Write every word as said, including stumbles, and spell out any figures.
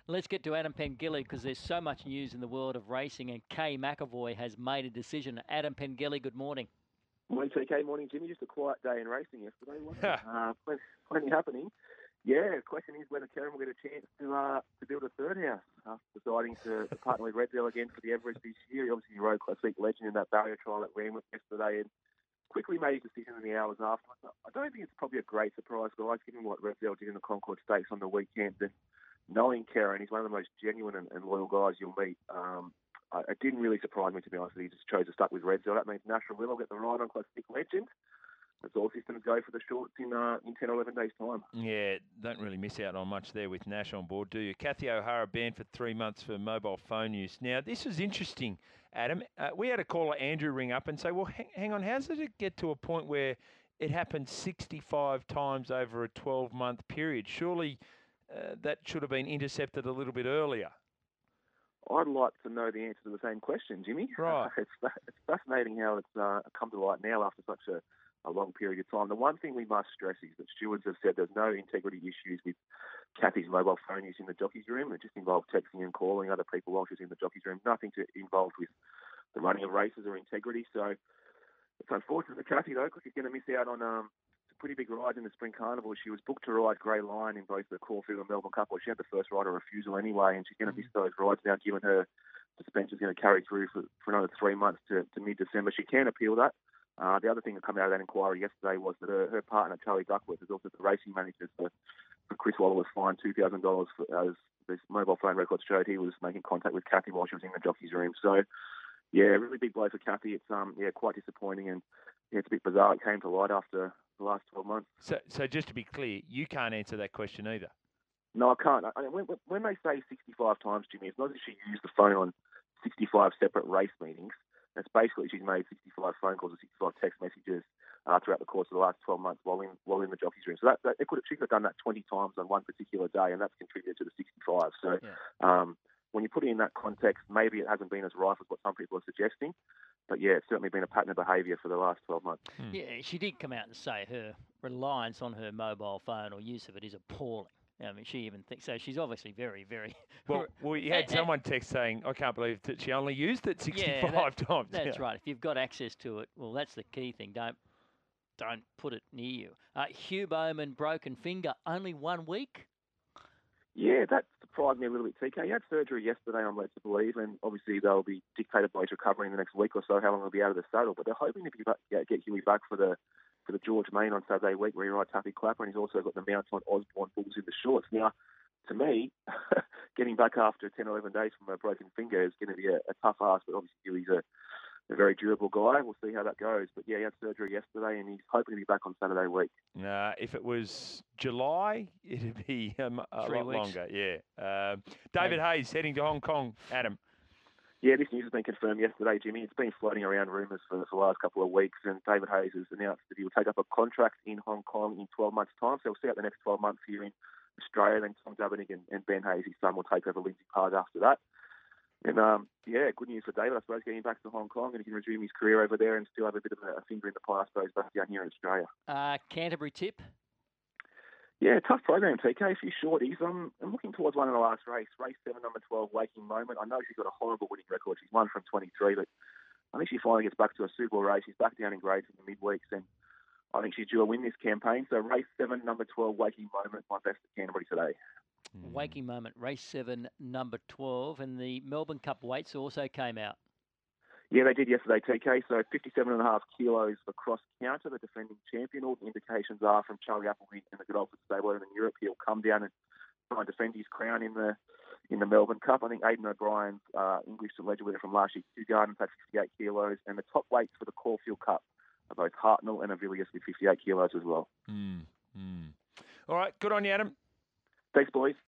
Let's get to Adam Pengilly because there's so much news in the world of racing, and Kay McAvoy has made a decision. Adam Pengilly, good morning. Morning, T K. Morning, Jimmy. Just a quiet day in racing yesterday, wasn't it? uh, plenty, plenty happening. Yeah, the question is whether Karen will get a chance to uh, to build a third house after deciding to, to partner with Redzel again for the Everest this year. He obviously rode Classic Legend in that barrier trial at Randwick yesterday and quickly made his decision in the hours afterwards. I don't think it's probably a great surprise, guys, given what Redzel did in the Concord Stakes on the weekend. And knowing Karen, he's one of the most genuine and, and loyal guys you'll meet. Um, It didn't really surprise me, to be honest. He just chose to stuck with Redzel. That means National Will will get the ride on Classic Legend. That's all systems go for the shorts in uh, in ten or eleven days' time. Yeah, don't really miss out on much there with Nash on board, do you? Kathy O'Hara banned for three months for mobile phone use. Now, this is interesting, Adam. Uh, we had a caller, Andrew, ring up and say, well, hang, hang on, how did it get to a point where it happened sixty-five times over a twelve-month period? Surely uh, that should have been intercepted a little bit earlier. I'd like to know the answer to the same question, Jimmy. Right. it's, it's fascinating how it's uh, come to light now after such a, a long period of time. The one thing we must stress is that stewards have said there's no integrity issues with Kathy's mobile phone use in the jockey's room. It just involved texting and calling other people while she was in the jockey's room. Nothing to, involved with the running of races or integrity. So it's unfortunate for Kathy, though, because she's going to miss out on um, some pretty big rides in the Spring Carnival. She was booked to ride Grey Lion in both the Caulfield and Melbourne Cup. Well, she had the first rider refusal anyway, and she's going to miss those rides now, given her suspension is going to carry through for, for another three months to, to mid-December. She can appeal that. Uh, the other thing that came out of that inquiry yesterday was that her, her partner, Charlie Duckworth, is also the racing manager for, for Chris Waller, was fined two thousand dollars for, as this mobile phone records showed he was making contact with Kathy while she was in the jockey's room. So, yeah, really big blow for Kathy. It's um yeah quite disappointing, and yeah, it's a bit bizarre. It came to light after the last twelve months. So, so just to be clear, you can't answer that question either. No, I can't. I mean, when, when they say sixty-five times, Jimmy, it's not that she used the phone on sixty-five separate race meetings. It's basically she's made sixty-five phone calls or sixty-five text messages uh, throughout the course of the last twelve months while in while in the jockey's room. So that, that it could have, she could have done that twenty times on one particular day, and that's contributed to the sixty-five. So Yeah. um, when you put it in that context, maybe it hasn't been as rife as what some people are suggesting. But yeah, it's certainly been a pattern of behaviour for the last twelve months. Hmm. Yeah, she did come out and say her reliance on her mobile phone or use of it is appalling. I mean, she even thinks so. She's obviously very, very. Well, well, you had And- someone text saying, I can't believe that she only used it sixty-five Yeah, that- times. That's Yeah. right. If you've got access to it, well, that's the key thing. Don't don't put it near you. Uh, Hugh Bowman, broken finger, only one week. Yeah, that surprised me a little bit, T K. He had surgery yesterday, I'm led to believe, and obviously they'll be dictated by his recovery in the next week or so, how long he'll be out of the saddle. But they're hoping to be back, get, get Huey back for the for the George Main on Saturday week, where he rides Taffy Clapper, and he's also got the mounts on Osborne Bulls in the shorts. Now, to me, getting back after ten, eleven days from a broken finger is going to be a, a tough ask, but obviously Huey's a, a very durable guy. We'll see how that goes. But yeah, he had surgery yesterday, and he's hoping to be back on Saturday week. Uh, if it was July, it'd be um, a Three lot weeks. longer. Yeah. Um, David Hayes heading to Hong Kong. Adam. Yeah, this news has been confirmed yesterday, Jimmy. It's been floating around rumours for, for the last couple of weeks, and David Hayes has announced that he will take up a contract in Hong Kong in twelve months' time. So we'll see out the next twelve months here in Australia. Then Tom Davinig and, and Ben Hayes, his son, will take over Lindsay Park after that. And, um, yeah, good news for David, I suppose, getting back to Hong Kong, and he can resume his career over there and still have a bit of a, a finger in the pie, I suppose, back down here in Australia. Uh, Canterbury tip. Yeah, tough program, T K. A few shorties. I'm, I'm looking towards one in the last race. Race seven, number twelve, Waking Moment. I know she's got a horrible winning record. She's one from twenty-three, but I think she finally gets back to a suitable race. She's back down in grades in the midweeks, and I think she's due a win this campaign. So race seven, number twelve, Waking Moment, my best at Canterbury today. Waking Moment, race seven, number twelve, and the Melbourne Cup weights also came out. Yeah, they did yesterday, T K. So fifty-seven and a half kilos for Cross Counter, the defending champion. All the indications are from Charlie Appleby in the Godolphin stable in Europe. He'll come down and try and defend his crown in the in the Melbourne Cup. I think Aidan O'Brien's uh, English to Ledger winner from last year, Two Gardens, had fifty-eight kilos. And the top weights for the Caulfield Cup are both Hartnell and Avilius with fifty-eight kilos as well. Mm, mm. All right. Good on you, Adam. Thanks, boys.